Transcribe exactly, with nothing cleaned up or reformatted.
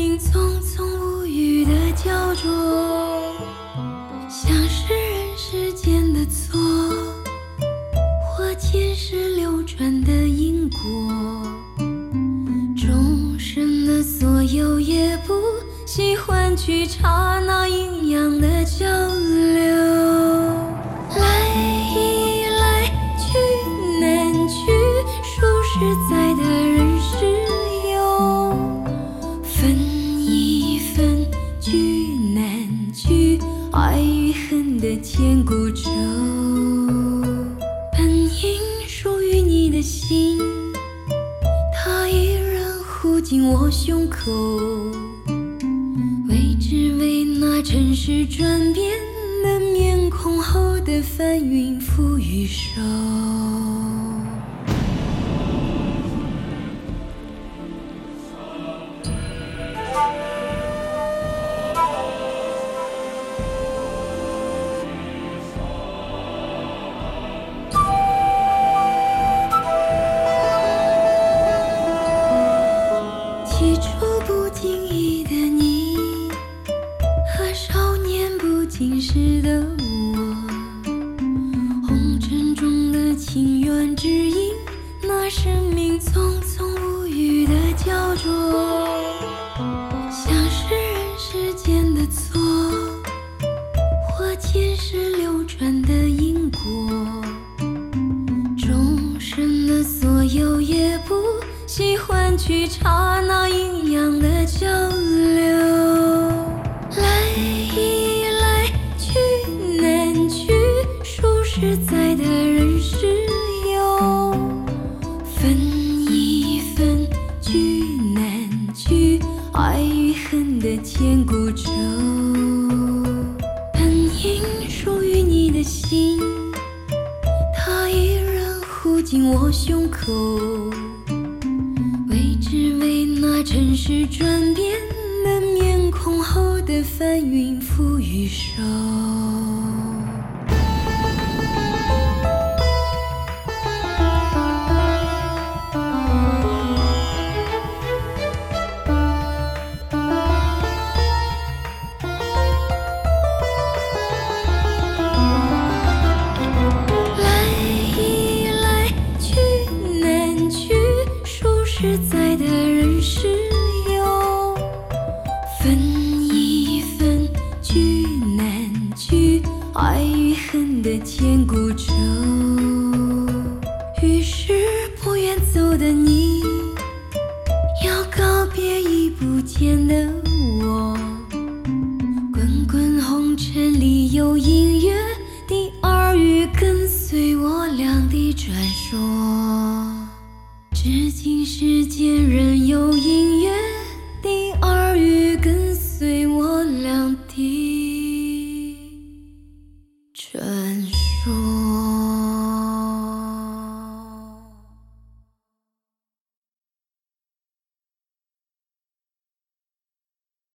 命匆匆无语的焦灼，像是人世间的错，或前世流转的因果。众生的所有也不喜欢去刹那阴阳的交流。来一来去难去，数十载的人世游，分一分聚难聚，爱与恨的千古愁。本应属于你的心，它依然护进我胸口，为只为那尘世转变的面孔后的翻云覆雨手。起初不经意的你，和少年不经事的我，红尘中的情缘只因那生命匆匆无语的焦灼，像是人世间的错，或前世流转的因果。众生的所有也不喜欢去刹那阴阳的交流。来一来去难去，数十载的人世游，分一分聚难聚，爱与恨的千古愁。本应属于你的心，它依然护进我胸口，为只为那尘世转变的面孔后的翻云覆雨手。来一来去难去，数十载的人世游，分一分聚难聚，爱与恨的千古愁。于是不愿走的你，要告别已不见的我。滚滚红尘里有因